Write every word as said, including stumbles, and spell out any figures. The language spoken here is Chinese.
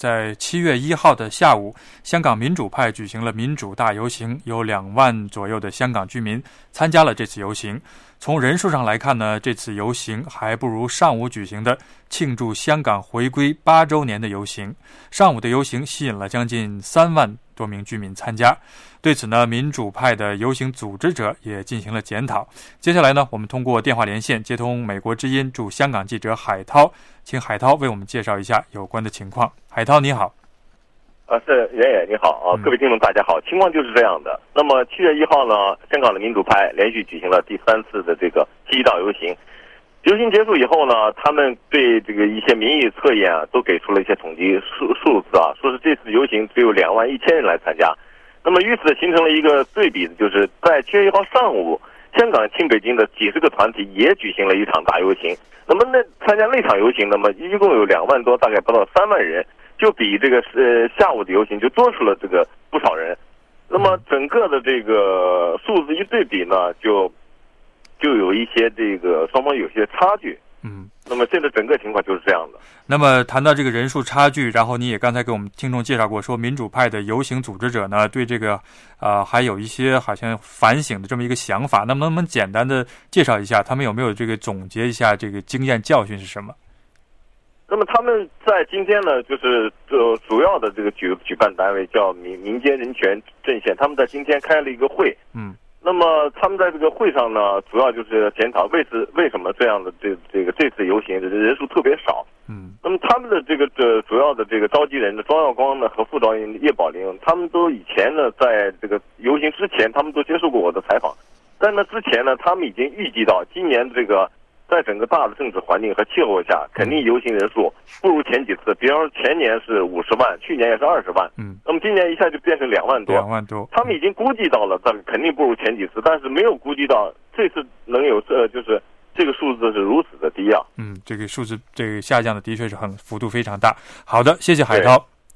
在七月一号的下午，香港民主派举行了民主大游行，有两万左右的香港居民参加了这次游行。从人数上来看呢，这次游行还不如上午举行的庆祝香港回归八周年的游行。上午的游行吸引了将近三万多名居民参加。对此呢，民主派的游行组织者也进行了检讨。接下来呢，我们通过电话连线接通美国之音驻香港记者海涛，请海涛为我们介绍一下有关的情况。海涛你好。 啊，是袁野你好啊，各位听众大家好。情况就是这样的。那么七月一号呢，香港的民主派连续举行了第三次的这个七一大游行。游行结束以后呢，他们对这个一些民意测验啊，都给出了一些统计数数字啊，说是这次游行只有两万一千人来参加。那么于此形成了一个对比，就是在七月一号上午，香港亲北京的几十个团体也举行了一场大游行。那么那参加那场游行，那么一共有两万多，大概不到三万人。就比这个呃下午的游行就多出了这个不少人，那么整个的这个数字一对比呢，就就有一些这个双方有些差距。 嗯， 那么现在整个情况就是这样的。 那么谈到这个人数差距，然后你也刚才给我们听众介绍过，说民主派的游行组织者呢，对这个呃还有一些好像反省的这么一个想法。那么能不能简单的介绍一下，他们有没有这个总结一下这个经验教训是什么？ 那么他们在今天呢，就是呃主要的这个举举办单位叫民民间人权阵线，他们在今天开了一个会。 嗯。 那么他们在这个会上呢，主要就是检讨为是为什么这样的这这个这次游行的人数特别少。 嗯。 那么他们的这个这主要的这个召集人的庄耀光呢和副召集人叶宝玲，他们都以前呢在这个游行之前，他们都接受过我的采访。在那之前呢，他们已经预计到今年这个。在整个大的政治环境和气候下，肯定游行人数不如前几次。比方说前年是五十万，去年也是二十万， 嗯， 那么今年一下就变成两万多， 两万多。 他们已经估计到了，但肯定不如前几次，但是没有估计到这次能有这就是这个数字是如此的低啊。 嗯，这个数字这个下降的的确是很幅度非常大。好的，谢谢海涛。